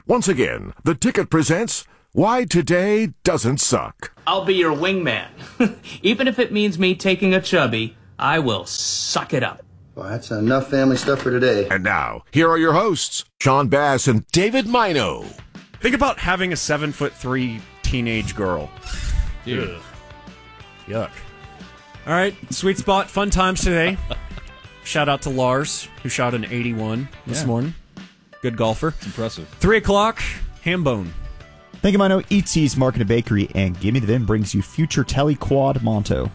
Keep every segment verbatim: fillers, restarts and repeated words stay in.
Once again, the ticket presents Why Today Doesn't Suck. I'll be your wingman. Even if it means me taking a chubby, I will suck it up. Well, that's enough family stuff for today. And now, here are your hosts, Sean Bass and David Mino. Think about having a seven foot three teenage girl. Dude. Yuck. All right, sweet spot, fun times today. Shout out to Lars, who shot an eighty-one this Yeah. morning. Good golfer. It's impressive. Three o'clock, ham bone. Thank you, Mino. Eats East Market and Bakery and Gimme the Vin brings you Future Tele Quad Monto.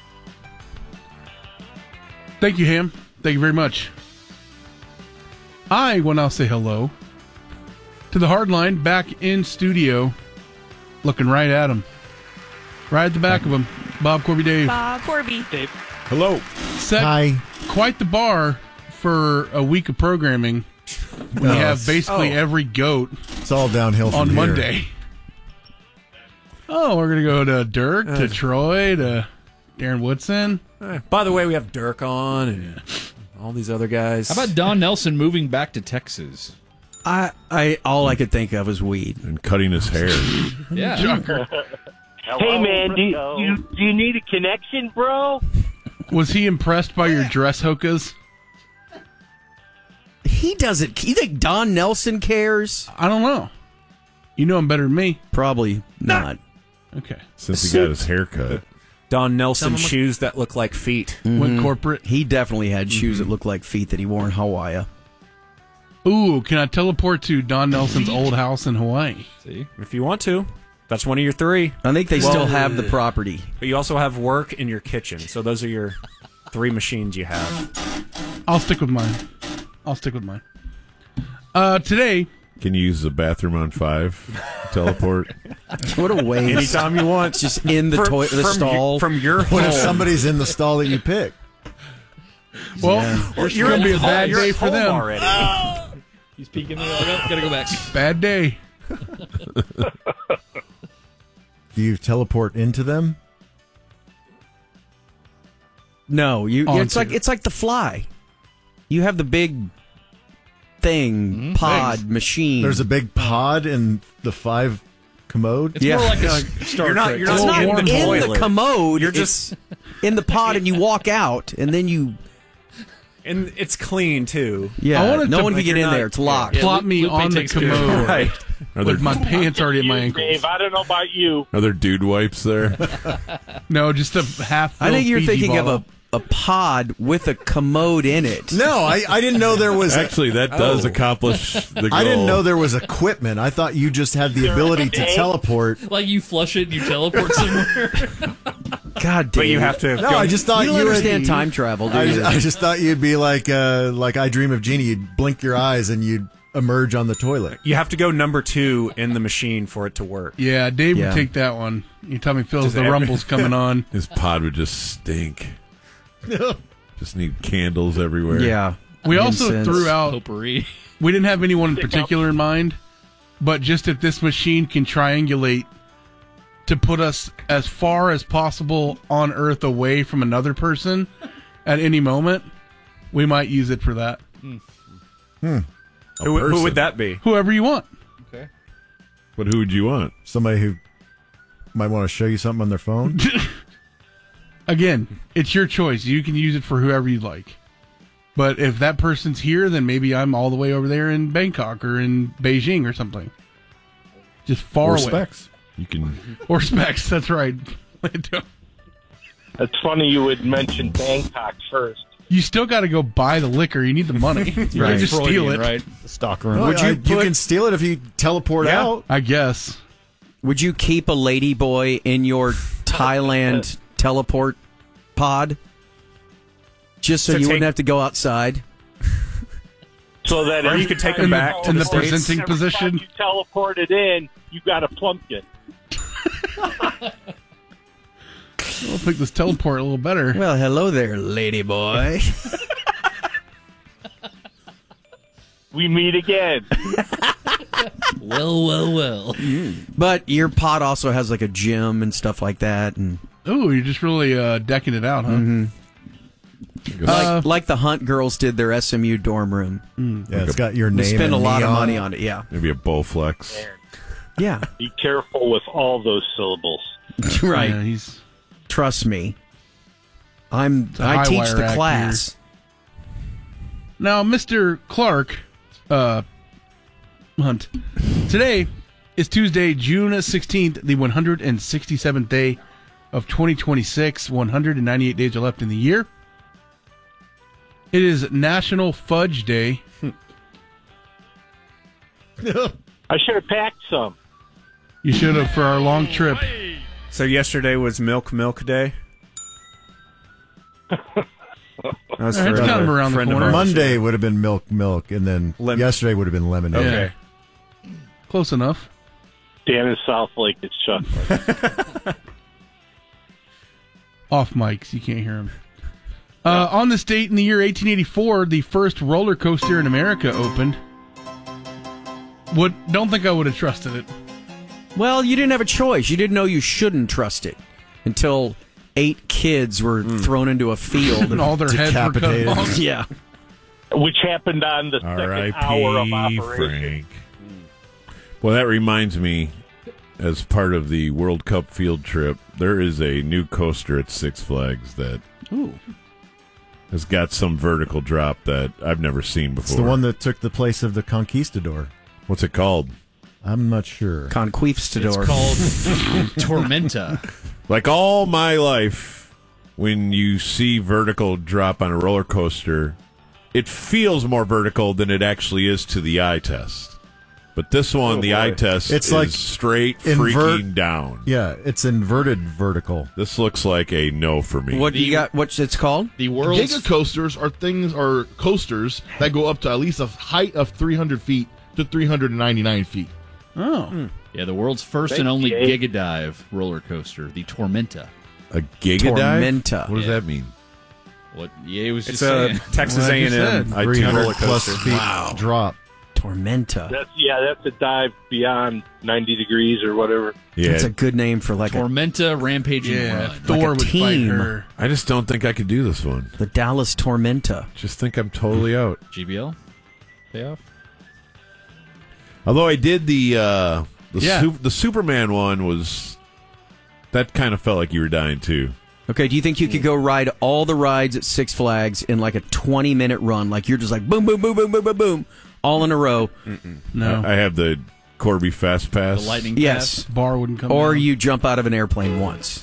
Thank you, Ham. Thank you very much. I want to say hello to the Hardline back in studio, looking right at him. Right at the back of him, Bob Corby Dave. Bob Corby. Dave. Hello. Set Hi. quite the bar for a week of programming. We No, have it's- basically oh. every goat It's all downhill from on here. Monday. Oh, we're going to go to Dirk, Uh, to Troy, to Darren Woodson. Eh, by the way, we have Dirk on and all these other guys. How about Don Nelson moving back to Texas? I, I, all I could think of was weed. And cutting his hair. Yeah. Shocker. Hey, man, do you, you, do you need a connection, bro? Was he impressed by your dress hokas? He doesn't. You think Don Nelson cares? I don't know. You know him better than me. Probably not. Okay. Since he got his hair cut. Don Nelson Someone- shoes that look like feet. Went corporate. He definitely had shoes that looked like feet that he wore in Hawaii. Ooh, can I teleport to Don Nelson's old house in Hawaii? See? If you want to. That's one of your three. I think they Well, still have the property. But you also have work in your kitchen. So those are your three machines you have. I'll stick with mine. I'll stick with mine. Uh, today, Can you use the bathroom on five? Teleport? What a waste. Anytime you want. It's just in the From- toilet, the from stall. y- From your What if home. somebody's in the stall that you pick? well, Yeah. it's going to be a bad You're day at for home them. already. He's peeking me. I gotta go back. Bad day. Do you teleport into them? No, you. On It's like to. it's like the Fly. You have the big thing, pod Thanks. machine. There's a big pod in the five commode. It's Yeah. more like a Star You're not- Trek. you're It's not not in in the the, toilet. commode. You're It's in the pod, and you walk out, and then you. And it's clean, too. Yeah, I wanted no to- one like can get you're in not- there. It's locked. Yeah, Plop Lupe- me Lupe on the takes care of it. commode Right. Are there, with my pants already at my ankles. Dave, I don't know about you. are there dude wipes there? No, just a half. I think you're Fiji thinking bottle. of a, a pod with a commode in it. No, I, I didn't know there was. Actually, that does Oh. accomplish the goal. I didn't know there was equipment. I thought you just had the ability to teleport. Like you flush it and you teleport somewhere. God damn. But you have to. No, go- I just thought You you, don't would- understand time travel, do I, you? I just thought you'd be like, uh, like I Dream of Jeannie. You'd blink your eyes and you'd emerge on the toilet. You have to go number two in the machine for it to work. Yeah, Dave Yeah. would take that one. You tell me, feels Just the every- rumble's coming on. His pod would just stink. Just need candles everywhere. Yeah. We also Incense. threw out. Potpourri. We didn't have anyone in particular in mind, but just if this machine can triangulate to put us as far as possible on Earth away from another person at any moment, we might use it for that. A Who, who person. would that be? Whoever you want. Okay. But who would you want? Somebody who might want to show you something on their phone. Again, it's your choice. You can use it for whoever you like. But if that person's here, then maybe I'm all the way over there in Bangkok or in Beijing or something. Just far or away. specs. You can. Or specs, that's right. It's funny you would mention Bangkok first. You still got to go buy the liquor. You need the money. You can't just steal it. Right. Stockroom. Would you? you you put- can steal it if you teleport Yeah, out. I guess. Would you keep a lady boy in your Thailand teleport pod? Just so To you take- wouldn't have to go outside? So that Or every you could take time him you back go to in the the States. presenting every position. time you teleport it in, you got a pumpkin. I'll pick this teleport a little better. Well, hello there, lady boy. We meet again. Well, well, well. But your pod also has like a gym and stuff like that. And Ooh, you're just really uh, decking it out, huh? Mm-hmm. Like, like the Hunt girls did their S M U dorm room. Yeah, it's got your name. They spend and a lot of neon. money on it. Yeah, Maybe a Bowflex. yeah, Be careful with all those syllables. right. Yeah, he's Trust me. I'm. a I teach high the wire class. now, Mister Clark uh, Hunt. Today is Tuesday, June sixteenth, the one hundred sixty-seventh day of twenty twenty-six. one hundred ninety-eight days are left in the year. It is National Fudge Day. I should have packed some. You should have for our long trip. So yesterday was Milk Milk Day. That was It's for kind a of around the friend of corner. ours. Monday would have been milk, milk, and then Lem- yesterday would have been lemonade. Okay. Close enough. Dan in South Lake is chuckling. Off mics, you can't hear him. Uh, on this date in the year eighteen eighty-four, the first roller coaster in America opened. Would don't think I would have trusted it. Well, you didn't have a choice. You didn't know you shouldn't trust it until eight kids were thrown into a field And all their heads were cut Decapitated. off. Yeah. Which happened on the R second I hour of P operation. Frank. Well, that reminds me, as part of the World Cup field trip, there is a new coaster at Six Flags that Ooh. has got some vertical drop that I've never seen before. It's the one that took the place of the Conquistador. What's it called? I'm not sure. Conquistador. It's called Tormenta. Like all my life, when you see vertical drop on a roller coaster, it feels more vertical than it actually is to the eye test. But this one, Oh, the boy. eye test It's is like straight invert- freaking down. Yeah, it's inverted vertical. This looks like a no for me. What you got? What's it's called? The world's Giga coasters are things are coasters that go up to at least a height of three hundred feet to three hundred ninety-nine feet. Oh. yeah, the world's first Thank and only you, Abe. Giga Dive roller coaster, the Tormenta. A giga dive? Tormenta. What does Yeah. that mean? What? Yeah, it was It's just a saying. Texas Well, I A and just M said. I three T hundred roller plus coaster. feet Wow. drop. Tormenta. That's yeah, that's a dive beyond ninety degrees or whatever. Yeah, That's a good name for like a, Tormenta Rampaging Yeah, Run. Thor Like a would fight team. her. I just don't think I could do this one. the Dallas Tormenta. Just think I'm totally out. G B L payoff. Although I did the uh, the Yeah. Su- the Superman one was that kind of felt like you were dying too. Okay, do you think you could go ride all the rides at Six Flags in like a twenty minute run? Like you're just like boom, boom, boom, boom, boom, boom, boom, all in a row. No. I, I have the Corby Fast Pass. The Lightning Yes. Bar wouldn't come Or down. you jump out of an airplane once.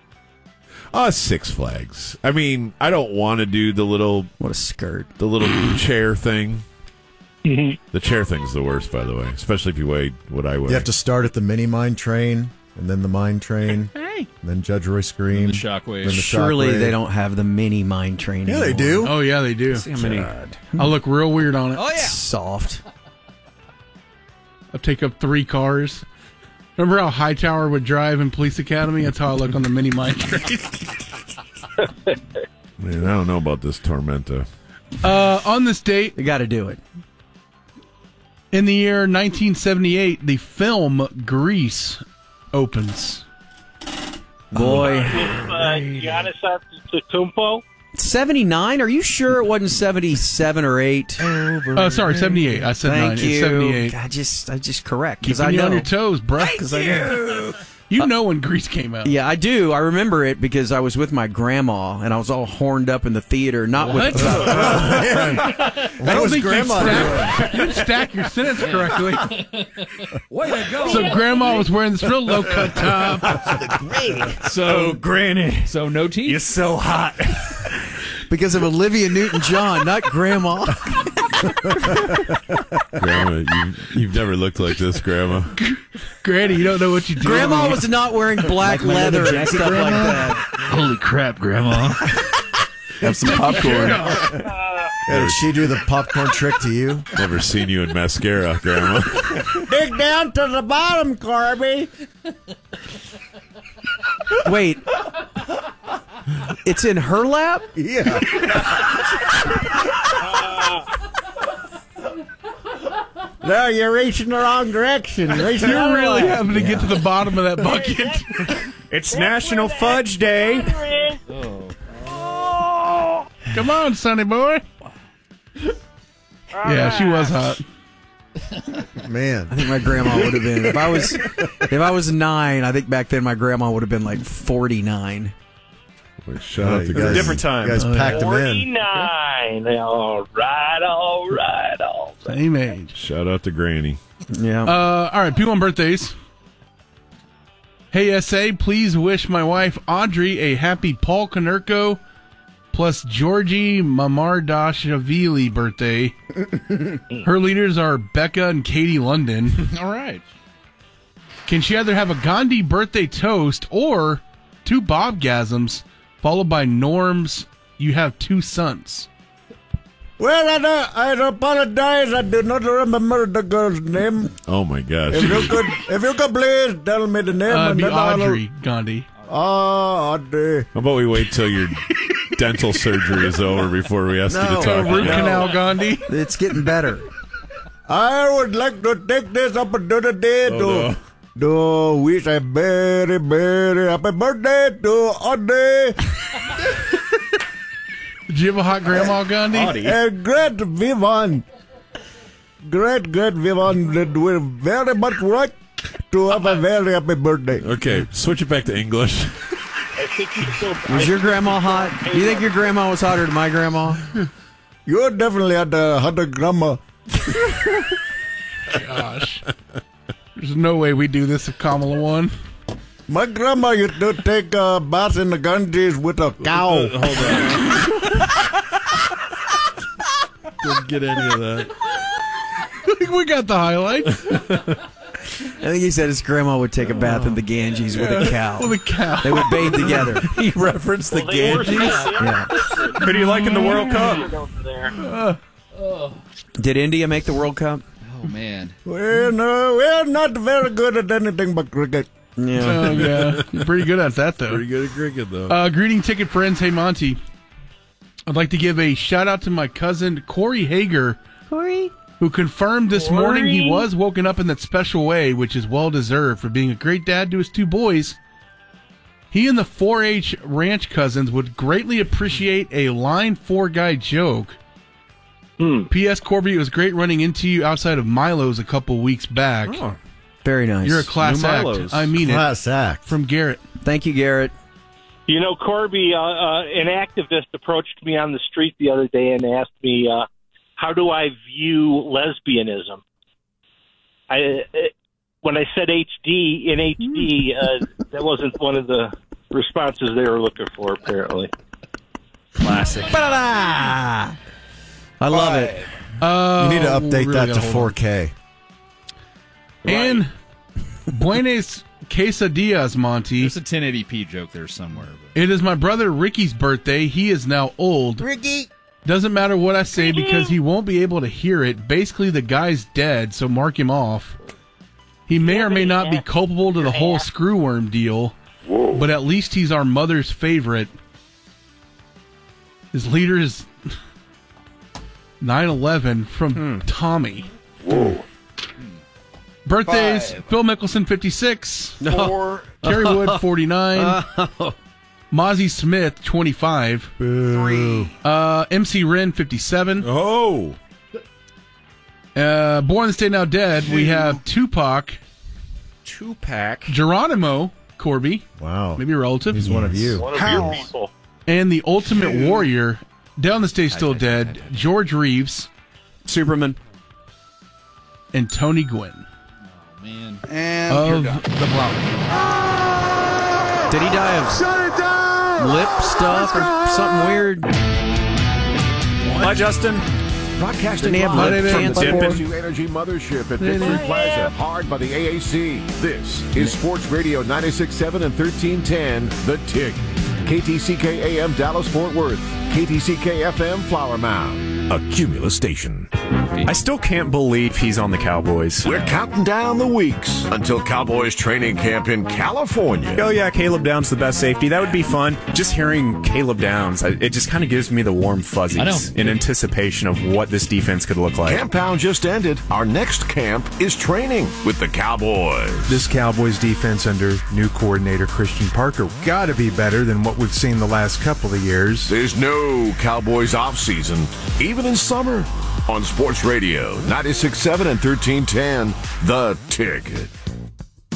Uh, Six Flags. I mean, I don't want to do the little What a skirt. the little chair thing. The chair thing's the worst, by the way, especially if you weigh what I weigh. You have to start at the mini mine train, and then the mine train, and then Judge Roy Scream. The Shockwave. then the Surely Shockwave. they don't have the mini mine train Yeah, they anymore. do. Oh, yeah, they do. See how many? I'll look real weird on it. Oh, yeah. Soft. I'll take up three cars. Remember how Hightower would drive in Police Academy? That's how I look on the mini mine train. Man, I don't know about this Tormenta. Uh, on this date, You got to do it. in the year nineteen seventy-eight, the film Grease opens. Boy. With uh, Giannis Antetokounmpo. seventy-nine? Are you sure it wasn't seventy-seven or eight? Uh, sorry, seventy-eight. I said Thank nine. you. It's seventy-eight. I just, I just correct because Keeping I you know. on your toes, bro. Thank you. You know when Grease came out. Yeah, I do. I remember it because I was with my grandma and I was all horned up in the theater. Not What? with. I don't was think you Grandma stacked, you didn't stack your sentence correctly. Way to go! So Grandma was wearing this real low cut top. So, Granny, So no teeth. you're so hot. Because of Olivia Newton-John, not Grandma. Grandma, you, you've never looked like this, Grandma. Granny, you don't know what you did. Grandma was not wearing black Like my leather leather and jacket, stuff like Grandma? that. Holy crap, Grandma. Have some popcorn. Yeah, did she do the popcorn trick to you? Never seen you in mascara, Grandma. Dig down to the bottom, Corby. Wait. It's in her lap? Yeah. No, you're reaching the wrong direction. You're reaching the You're other really way. having to get to the bottom of that bucket. It's National Fudge Day. Come on, sonny boy. Yeah, she was hot. Man, I think my grandma would have been. If I was, if I was nine, I think back then my grandma would have been like forty-nine. Wait, shout out to It was a guys. different time. you guys packed them in. forty-nine. All right, all right, all right. Same age. Shout out to Granny. Yeah. Uh, all right, people on birthdays. Hey, S A, please wish my wife Audrey a happy Paul Konerko plus Georgie Mamardashvili birthday. Her leaders are Becca and Katie London. All right. Can she either have a Gandhi birthday toast or two Bobgasms followed by Norm's You Have Two Sons? Well, I, I apologize. I do not remember the girl's name. Oh my gosh. If you could, if you could please tell me the name. Uh, and be then I'll- Audrey Gandhi. Ah, Audrey. How about we wait till your dental surgery is over before we ask you No. to talk? Root again? canal Gandhi. It's getting better. I would like to take this opportunity Oh, to, to wish a very, very happy birthday to Audrey. Did you have a hot grandma Gandhi? And great Vivan. Great, great Vivan did we very much right to have a very happy birthday. Okay, switch it back to English. I think you still. Was your grandma hot? Do you think your grandma was hotter than my grandma? You definitely had a hundred grandma. Gosh. There's no way we do this if Kamala won. My grandma used to take a bath in the Ganges with a cow. Hold on. Didn't get any of that. I think we got the highlights. I think he said his grandma would take a bath in the Ganges with a cow. With a cow. They would bathe together. He referenced the Well, they were Ganges. Yeah. Who do you like in the World Cup? over there. Did India make the World Cup? Oh, man. We're, no, we're not very good at anything but cricket. Yeah. Oh, yeah. You're pretty good at that, though. Pretty good at cricket, though. Uh, greeting ticket friends. Hey, Monty. I'd like to give a shout out to my cousin, Corey Hager. Corey? Who confirmed this Corey? morning he was woken up in that special way, which is well deserved for being a great dad to his two boys. He and the four H ranch cousins would greatly appreciate a line four guy joke. Hmm. P S. Corby, it was great running into you outside of Milo's a couple weeks back. Oh, Very nice. You're a class New act. Milo's. I mean Class it. act. From Garrett. Thank you, Garrett. You know, Corby, uh, uh, an activist approached me on the street the other day and asked me, uh, how do I view lesbianism? I uh, when I said H D in H D, uh, that wasn't one of the responses they were looking for, apparently. classic. Ba-da-da! I love it. Uh, You need to update really that gotta to hold four K. on. And Buenos Quesadillas, Monty. There's a ten eighty p joke there somewhere. But. It is my brother Ricky's birthday. He is now old. Ricky. Doesn't matter what I say because he won't be able to hear it. Basically, the guy's dead, so mark him off. He may or may not be culpable to the whole screwworm deal, but at least he's our mother's favorite. His leader is nine eleven from Tommy. Birthdays, Phil Mickelson, fifty-six. No. Kerry Wood, forty-nine. Mozzie Smith, twenty-five. Three. Uh, M C Ren, fifty-seven. Oh. Uh, Born This Day Now Dead, we have Tupac. Two-pack. Geronimo, Corby. Wow. Maybe a relative. He's one of you. One of your people. And the Ultimate Warrior, Down This Day Still Dead, George Reeves. Superman. And Tony Gwynn. Oh, man. And of you're done. the Browns. Did he die of lip stuff or something weird? Bye, Justin. Broadcasting Didn't he have live lip from the cancer? N B C Energy Mothership at Victory Plaza, powered by the A A C. This is Sports Radio ninety-six point seven and thirteen ten, The Tick. K T C K A M Dallas Fort Worth, K T C K F M Flower Mound, a Cumulus station. happy. I still can't believe he's on the Cowboys. We're counting down the weeks until Cowboys training camp in California. Oh, yeah, Caleb Downs, the best safety. That would be fun. Just hearing Caleb Downs, I- it just kind of gives me the warm fuzzies I know. in anticipation of what this defense could look like. Camp Pound just ended. Our next camp is training with the Cowboys. This Cowboys defense under new coordinator Christian Parker got to be better than what we've seen the last couple of years. There's no Cowboys offseason, even in summer. On Sports Radio, ninety-six point seven and thirteen ten, The Ticket.